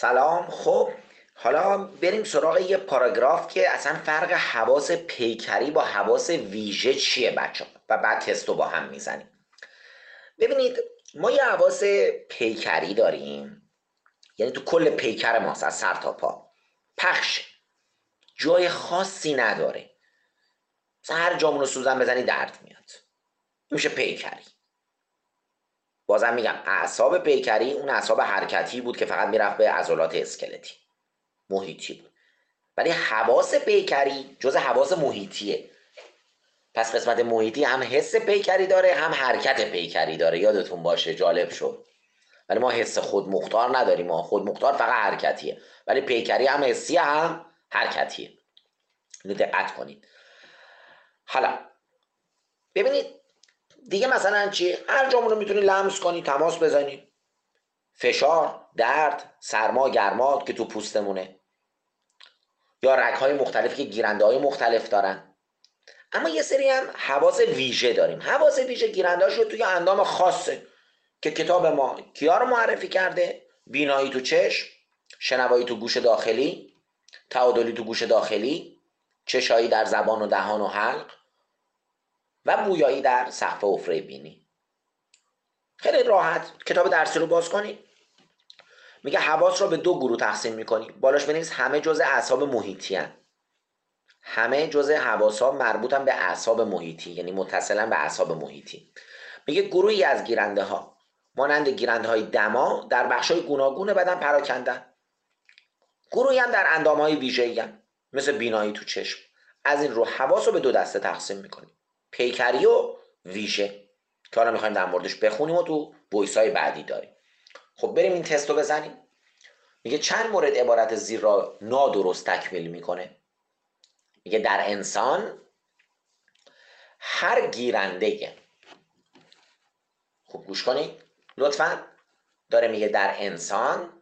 سلام. خب حالا بریم سراغ یه پاراگراف که اصلا فرق حواس پیکری با حواس ویژه چیه بچه ها، و بعد تستو با هم میزنیم. ببینید، ما یه حواس پیکری داریم، یعنی تو کل پیکر ماست از سر تا پا پخش، جای خاصی نداره. مثلا هر جامون رو سوزن بزنی درد میاد، میشه پیکری. بازم میگم اعصاب پیکری اون اعصاب حرکتی بود که فقط میرفت به عضلات اسکلتی محیطی بود، ولی حواس پیکری جز حواس محیطیه. پس قسمت محیطی هم حس پیکری داره هم حرکت پیکری داره، یادتون باشه، جالب شد. ولی ما حس خود مختار نداریم، ما خود مختار فقط حرکتیه، ولی پیکری هم حسی هم حرکتیه. اینو دقت کنید. حالا ببینید دیگه، مثلا چی؟ هر جامون رو میتونی لمس کنی، تماس بزنی. فشار، درد، سرما، گرما که تو پوستمونه، یا رگ‌های مختلفی که گیرنده های مختلف دارن. اما یه سری هم حواس ویژه داریم. حواس ویژه گیرنده‌اش رو توی اندام خاصه که کتاب ما کیا رو معرفی کرده؟ بینایی تو چشم، شنوایی تو گوش داخلی، تعادلی تو گوش داخلی، چشایی در زبان و دهان و حلق، و بویایی در سقف حفره بینی. خیلی راحت کتاب درسی رو باز کنید، میگه حواس رو به دو گروه تقسیم میکنی. بالاش بنویس همه جزء اعصاب محیطی هن. همه جزء حواس ها مربوطن به اعصاب محیطی، یعنی متصلن به اعصاب محیطی. میگه گروهی از گیرنده ها مانند گیرنده های دما در بخش های گوناگون بدن پراکندن. گروهی هم در اندام های ویژه‌ای هن، مثل بینایی تو چشم. از این رو حواس رو به دو دسته تقسیم میکنیم، پیکری و ویژه، که حالا میخوایم در موردش بخونیم و تو وایس های بعدی داریم. خب بریم این تست رو بزنیم. میگه چند مورد عبارت زیر را نادرست تکمیل میکنه. میگه در انسان هر گیرنده، خوب گوش کنید لطفا، داره میگه در انسان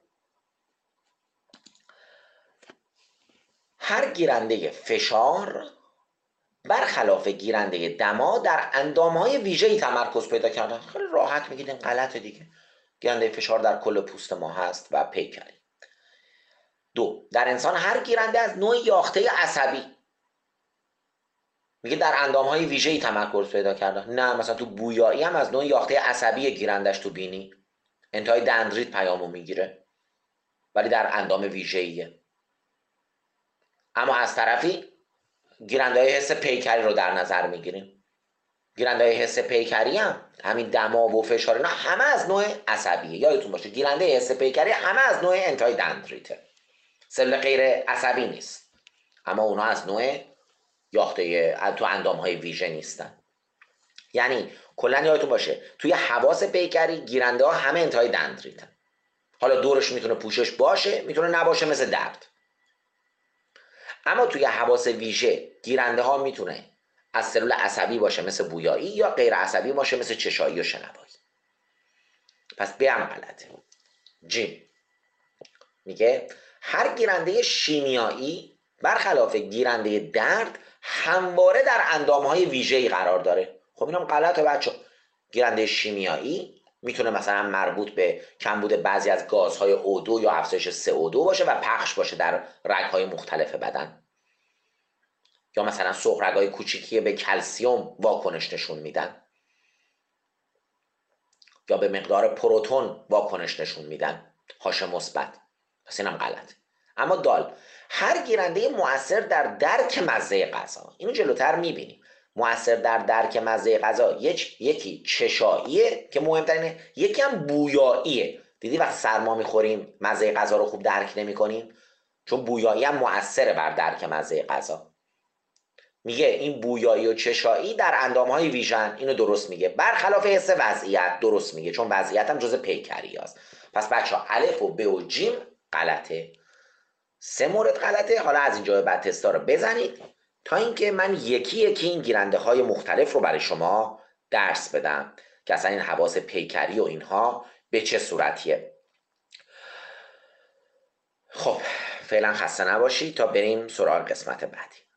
هر گیرنده فشار برخلاف گیرنده دما در اندامهای ویژه‌ای تمرکز پیدا کردن. خیلی راحت میگید این غلطه دیگه، گیرنده فشار در کل پوست ما هست و پیکری. دو، در انسان هر گیرنده از نوع یاخته عصبی، میگه در اندامهای ویژه‌ای تمرکز پیدا کردن. نه، مثلا تو بویایی هم از نوع یاخته عصبی گیرندش تو بینی، انتهای دندریت پیامو میگیره، ولی در اندام ویژه‌ایه. اما از طرفی گیرنده‌های حس پیکری رو در نظر میگیریم. گیرنده‌های حس پیکری هم همین دما و فشار، نه همه از نوع عصبیه. یادتون باشه گیرنده حس پیکری همه از نوع انتهای دندریته، سل غیر عصبی نیست، اما اونا از نوع یاخته تو اندام‌های ویژه نیستن. یعنی کلا یادتون باشه توی حواس پیکری گیرنده ها همه انتهای دندریتن. حالا دورش میتونه پوشش باشه، میتونه نباشه، مثل درد. اما توی حواس ویژه گیرنده ها میتونه از سلول عصبی باشه مثل بویایی، یا غیر عصبی باشه مثل چشایی و شنوایی. پس بیام غلطه. جیم میگه هر گیرنده شیمیایی برخلاف گیرنده درد همواره در اندامهای ویژه‌ای قرار داره. خب اینم غلطه بچه. گیرنده شیمیایی میتونه مثلا مربوط به کمبود بعضی از گازهای O2 یا افزایش CO2 باشه و پخش باشه در رگ‌های مختلف بدن، یا مثلا سغرگ‌های کوچیکی به کلسیم واکنش نشون میدن، یا به مقدار پروتون واکنش نشون میدن، هاش مثبت. پس اینم غلط. اما دال، هر گیرنده مؤثر در درک مزه غذا، اینو جلوتر میبینیم. مؤثر در درک مزه غذا یکی چشاییه که مهمترینه، یکی هم بویاییه. دیدی وقتی سرما میخوریم مزه غذا رو خوب درک نمیکنیم، چون بویایی هم مؤثره بر درک مزه غذا. میگه این بویایی و چشایی در اندامهای ویژن، اینو درست میگه. برخلاف حس وضعیت درست میگه، چون وضعیت هم جز پیکری هست. پس بچه ها الف و ب و جیم غلطه. 3 مورد غلطه. حالا از اینجا به بعد تستا رو بزنید تا اینکه من یکی این گیرنده های مختلف رو برای شما درس بدم که اصلا این حواس پیکری و اینها به چه صورتیه. خب فعلا خسته نباشید تا بریم سراغ قسمت بعدی.